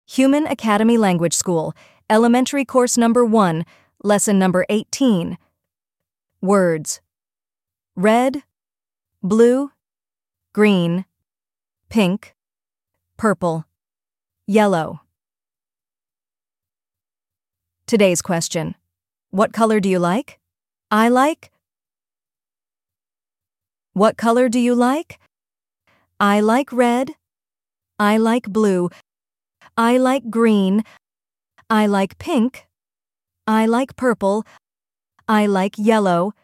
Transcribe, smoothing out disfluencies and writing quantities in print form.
Human Academy Language School, Elementary Course Number 1, Lesson Number 18. Words: red, blue, green, pink, purple, yellow. Today's question: what color do you like? I like. What color do you like? I like red. I like blue. I like green. I like pink. I like purple. I like yellow.